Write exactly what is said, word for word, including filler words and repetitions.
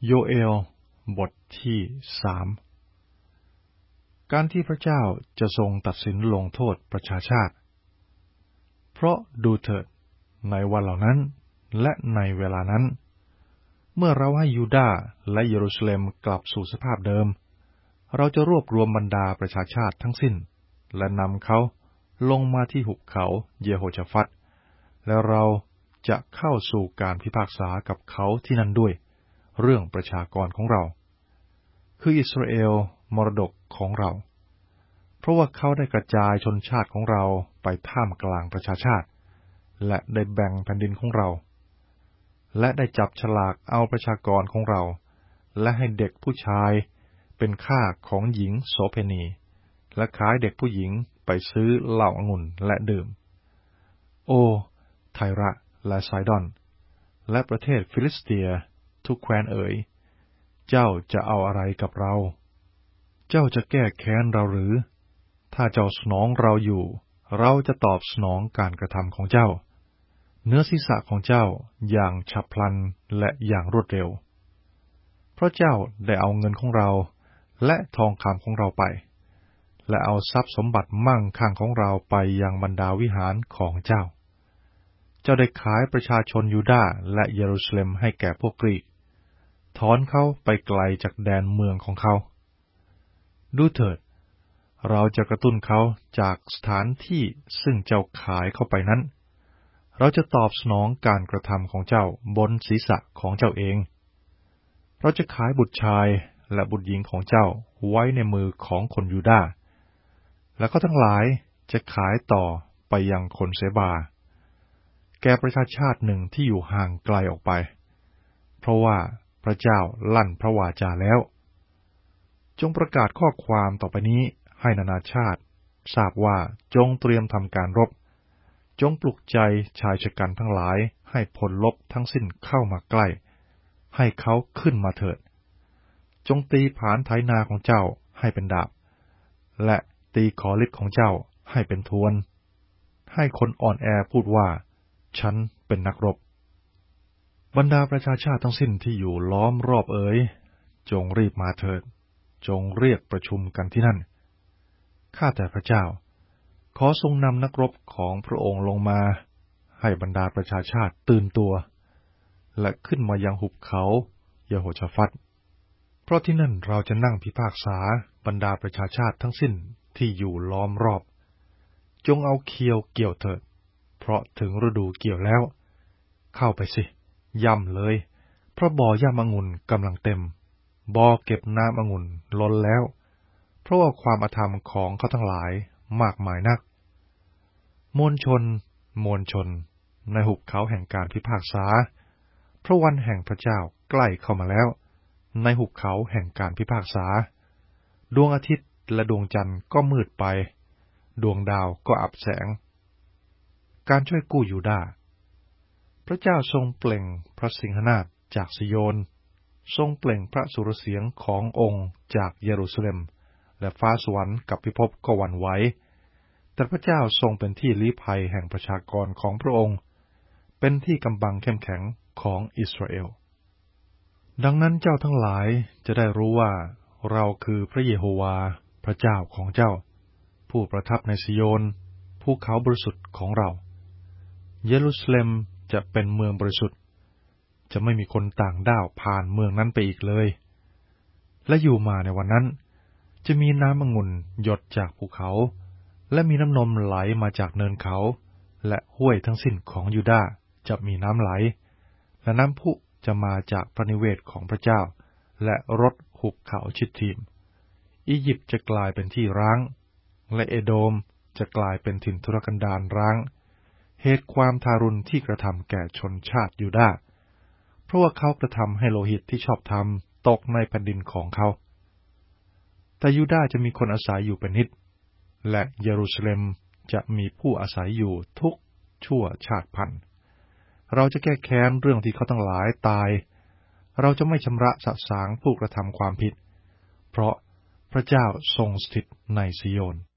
โยเอลบทที่สามการที่พระเจ้าจะทรงตัดสินลงโทษประชาชาติเพราะดูเถิดในวันเหล่านั้นและในเวลานั้นเมื่อเราให้ยูดาห์และเยรูซาเล็มกลับสู่สภาพเดิมเราจะรวบรวมบรรดาประชาชาติทั้งสิ้นและนำเขาลงมาที่หุบเขาเยโฮชาฟัตและเราจะเข้าสู่การพิพากษากับเขาที่นั่นด้วยเรื่องประชากรของเราคืออิสราเอลมรดกของเราเพราะว่าเขาได้กระจายชนชาติของเราไปท่ามกลางประชาชาติและได้แบ่งแผ่นดินของเราและได้จับฉลากเอาประชากรของเราและให้เด็กผู้ชายเป็นข้าของหญิงโสเภณีและขายเด็กผู้หญิงไปซื้อเหล้าองุ่นและดื่มโอไทระและไซดอนและประเทศฟิลิสเตียทุกแคว้นเอ๋ยเจ้าจะเอาอะไรกับเราเจ้าจะแก้แค้นเราหรือถ้าเจ้าสนองเราอยู่เราจะตอบสนองการกระทำของเจ้าเนื้อศีรษะของเจ้าอย่างฉับพลันและอย่างรวดเร็วเพราะเจ้าได้เอาเงินของเราและทองคำของเราไปและเอาทรัพย์สมบัติมั่งคั่งของเราไปยังบรรดาวิหารของเจ้าเจ้าได้ขายประชาชนยูดาห์และเยรูซาเล็มให้แก่พวกกรีกถอนเขาไปไกลจากแดนเมืองของเขาดูเถิดเราจะกระตุ้นเขาจากสถานที่ซึ่งเจ้าขายเข้าไปนั้นเราจะตอบสนองการกระทำของเจ้าบนศีรษะของเจ้าเองเราจะขายบุตรชายและบุตรหญิงของเจ้าไว้ในมือของคนยูดาห์และเขาทั้งหลายจะขายต่อไปยังคนเซบาแก่ประชาชาติหนึ่งที่อยู่ห่างไกลออกไปเพราะว่าพระเจ้าลั่นพระวาจาแล้วจงประกาศข้อความต่อไปนี้ให้นานาชาติทราบว่าจงเตรียมทำการรบจงปลุกใจชายชะกันทั้งหลายให้พลรบทั้งสิ้นเข้ามาใกล้ให้เขาขึ้นมาเถิดจงตีผานไถนาของเจ้าให้เป็นดาบและตีขอฤทธิ์ของเจ้าให้เป็นทวนให้คนอ่อนแอพูดว่าฉันเป็นนักรบบรรดาประชาชาติทั้งสิ้นที่อยู่ล้อมรอบเอ๋ยจงรีบมาเถิดจงเรียกประชุมกันที่นั่นข้าแต่พระเจ้าขอทรงนำนักรบของพระองค์ลงมาให้บรรดาประชาชาติตื่นตัวและขึ้นมายังหุบเขาเยโฮชาฟัตเพราะที่นั่นเราจะนั่งพิพากษาบรรดาประชาชาติทั้งสิ้นที่อยู่ล้อมรอบจงเอาเคียวเกี่ยวเถิดเพราะถึงฤดูเกี่ยวแล้วเข้าไปสิย่ำเลยเพราะบ่อย่ำองุ่นกำลังเต็มบ่อเก็บน้ำองุ่นล้นแล้วเพราะว่าความอธรรมของเขาทั้งหลายมากมายนักมวลชนมวลชนในหุบเขาแห่งการพิพากษาเพราะวันแห่งพระเจ้าใกล้เข้ามาแล้วในหุบเขาแห่งการพิพากษาดวงอาทิตย์และดวงจันทร์ก็มืดไปดวงดาวก็อับแสงการช่วยกู้ยูดาห์พระเจ้าทรงเปล่งพระสิงหนาฏจากซิโยนทรงเปล่งพระสุรเสียงขององค์จากเยรูซาเล็มและฟ้าสวรรค์กับพิภพก็หวั่นไหวแต่พระเจ้าทรงเป็นที่ลี้ภัยแห่งประชากรของพระองค์เป็นที่กำบังเข้มแข็งของอิสราเอลดังนั้นเจ้าทั้งหลายจะได้รู้ว่าเราคือพระเยโฮวาพระเจ้าของเจ้าผู้ประทับในซิโยนภูเขาบริสุทธิ์ของเราเยรูซาเล็มจะเป็นเมืองบริสุทธิ์จะไม่มีคนต่างด้าวผ่านเมืองนั้นไปอีกเลยและอยู่มาในวันนั้นจะมีน้ำองุ่นหยดจากภูเขาและมีน้ำนมไหลมาจากเนินเขาและห้วยทั้งสิ้นของยูดาห์จะมีน้ำไหลและน้ำพุจะมาจากพระนิเวศของพระเจ้าและรดหุบเขาชิตทีมอียิปต์จะกลายเป็นที่ร้างและเอโดมจะกลายเป็นถิ่นทุรกันดารร้างเหตุความทารุณที่กระทำแก่ชนชาติยูดาห์เพราะว่าเขากระทำให้โลหิตที่ชอบธรรมตกในแผ่นดินของเขาแต่ยูดาห์จะมีคนอาศัยอยู่เป็นนิจและเยรูซาเล็มจะมีผู้อาศัยอยู่ทุกชั่วชาติพันธุ์เราจะแก้แค้นเรื่องที่เขาทั้งหลายตายเราจะไม่ชำระสะสางผู้กระทำความผิดเพราะพระเจ้าทรงสถิตในซิโยน